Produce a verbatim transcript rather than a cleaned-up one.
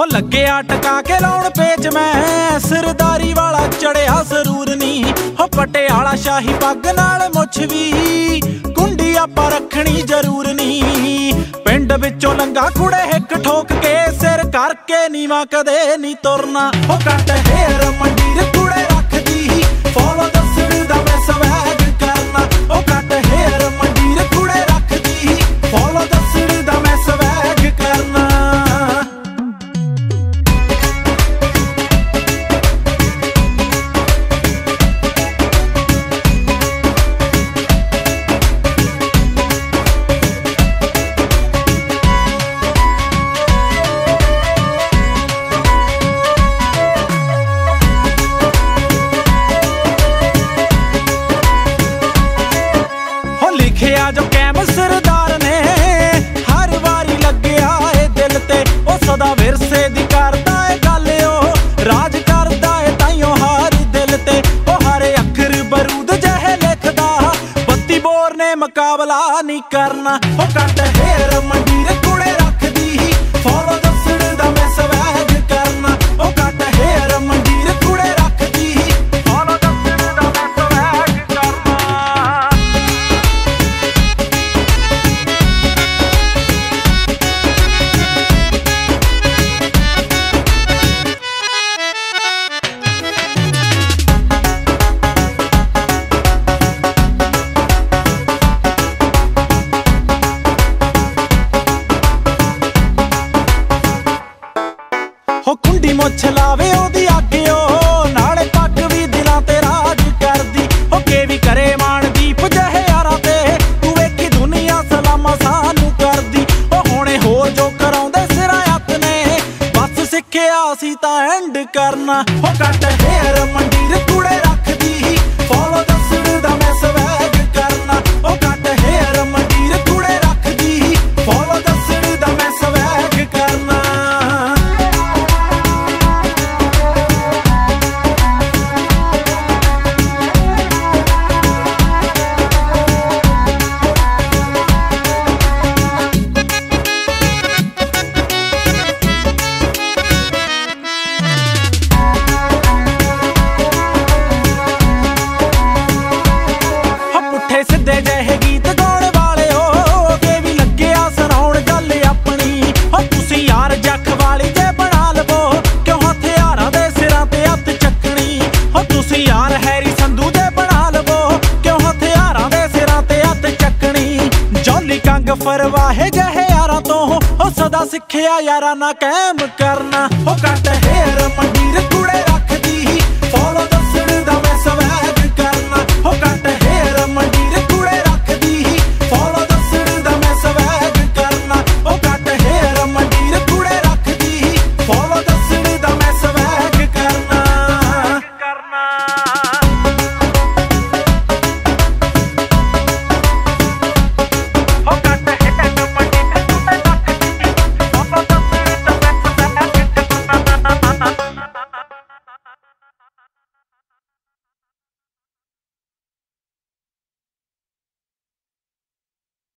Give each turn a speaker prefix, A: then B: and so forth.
A: ਲੱਗਿਆ ਟਕਾ ਕੇ ਲਾਉਣ ਪੇਚ ਮੈਂ ਸਰਦਾਰੀ ਵਾਲਾ ਚੜਿਆ ਜ਼ਰੂਰ ਨੀ ਹੋ ਪਟਿਆਲਾ ਸ਼ਾਹੀ ਪੱਗ ਨਾਲ ਮੁੱਛ ਵੀ ਕੁੰਡੀ ਆਪਾਂ ਰੱਖਣੀ ਜ਼ਰੂਰ ਨੀ ਪਿੰਡ ਵਿੱਚੋਂ ਲੰਗਾ ਕੁੜੇ ਹਿੱਕ ਠੋਕ ਕੇ ਸਿਰ ਕਰਕੇ ਨੀਵਾਂ ਕਦੇ ਨੀ ਤੁਰਨਾ ਹੋ ਕੱਟ ਹੇਰ ਮੰਡੀਰ ਕੁੜੇ ਰੱਖਦੀ ਫੋਲੋ ਦੱਸਣ ਦਾ ਮੈਂ ਸਵੈਗ ਕਰਨਾ ਉਹ ਕੱਟ ਹੇਰ ਮੰਡੀਰ ਕੁੜੇ ਰੱਖਦੀ ਫੋਲੋ ਦੱਸਣ ਦਾ ਮੈਂ ਸਵੈਗ ਕਰਨਾ ਲਿਖਿਆ ਜੋ ਕੈਮ ਸਰਦਾਰ ਨੇ ਹਰ ਵਾਰੀ ਲੱਗਿਆ ਏ ਦਿਲ ਤੇ ਉਹ ਸਦਾ ਵਿਰਸੇ ਦੀ ਕਰਦਾ ਏ ਗੱਲ ਉਹ ਰਾਜ ਕਰਦਾ ਏ ਤਾਈਓ ਹਰ ਦਿਲ ਤੇ ਉਹ ਹਰ ਅੱਖਰ ਬਰੂਦ ਜਿਹੇ ਲਿਖਦਾ ਬੱਤੀ ਬੋਰ ਨੇ ਮੁਕਾਬਲਾ ਨਹੀਂ ਕਰਨਾ ਉਹ ਕੱਟ ਹੇਰ ਮੰਡੀਰ ਕੁੜੇ ਰੱਖਦੀ ਫੋਲੋ ਦੱਸਣ ਦਾ ਮੈਂ ਸਵੈਗ ਕਰਨਾ ਉਹ ਕੱਟ ਹੇਰ ਮੰਡੀਰ ਕੁੜੇ ਰੱਖਦੀ ਫੋਲੋ ਦੱਸਣ ਦਾ ਮੈਂ ਸਵੈਗ ਕਰਨਾ ਹੋ ਕੁੰਡੀ ਮੁੱਛ ਲਾਵੇ ਉਹਦੀ ਆਗਿਓ ਨਾਲੇ ਪੱਗ ਵੀ ਦਿਲਾਂ ਤੇ ਰਾਜ ਕਰਦੀ ਹੋ ਕੇ ਵੀ ਕਰੇ ਮਾਣਦੀਪ ਜਿਹੇ ਯਾਰਾਂ ਤੇ ਤੂੰ ਵੇਖੀ ਦੁਨੀਆ ਸਲਾਮਾਂ ਸਾਨੂੰ ਕਰਦੀ ਉਹ ਹੁਣੇ ਹੋਰ ਜੋ ਕਰਾਉਂਦੇ ਸਿਰਾਂ ਹੱਥ ਨੇ ਬਸ ਸਿੱਖਿਆ ਸੀ ਤਾਂ ਐਂਡ ਕਰਨਾ ਹੋ ਕੱਟ ਹੇਰ ਮੰਡੀਰ ਕੁੜੇ ਰੱਖਦੀ ਫੋਲੋ ਦੱਸਣ ਦਾ ਮੈਂ ਸਵੈਗ ਕਰਨਾ ਉਹ ਕੱਟ ਹੇਰ ਮੰਡੀਰ ਕੁੜੇ ਰੱਖਦੀ ਫੋਲੋ ਦੱਸਣ ਦਾ ਮੈਂ ਸਵੈਗ ਕਰਨਾ ਸਿੱਧੇ ਜਿਹੇ ਗੀਤ ਗਾਉਣ ਵਾਲਿਓ ਕੇ ਵੀ ਲੱਗਿਆ ਸੁਣਾਉਣ ਗੱਲ ਆਪਣੀ ਹੋ ਤੁਸੀਂ ਯਾਰ ਜੱਖ ਵਾਲੀ ਜੇ ਬਣਾ ਲਵੋ ਕਿਉਂ ਹਥਿਆਰਾਂ ਦੇ ਸਿਰਾਂ ਤੇ ਹੱਥ ਚੱਕਣੀ ਹੋ ਤੁਸੀਂ ਯਾਰ ਹੈਰੀ ਸੰਧੂ ਦੇ ਬਣਾ ਲਵੋ ਕਿਉਂ ਹਥਿਆਰਾਂ ਦੇ ਸਿਰਾਂ ਤੇ ਹੱਥ ਚੱਕਣੀ ਜੌਲੀ ਕੰਗ ਫਰਵਾਹੇ ਜਿਹੇ ਯਾਰਾਂ ਤੋਂ ਹੋ ਸਦਾ ਸਿੱਖਿਆ ਯਾਰਾਂ ਨਾ ਕਾਇਮ ਕਰਨਾ ਹੋ ਕੱਟ ਹੇਰ ਮੰਡੀਰ ਕੁੜੇ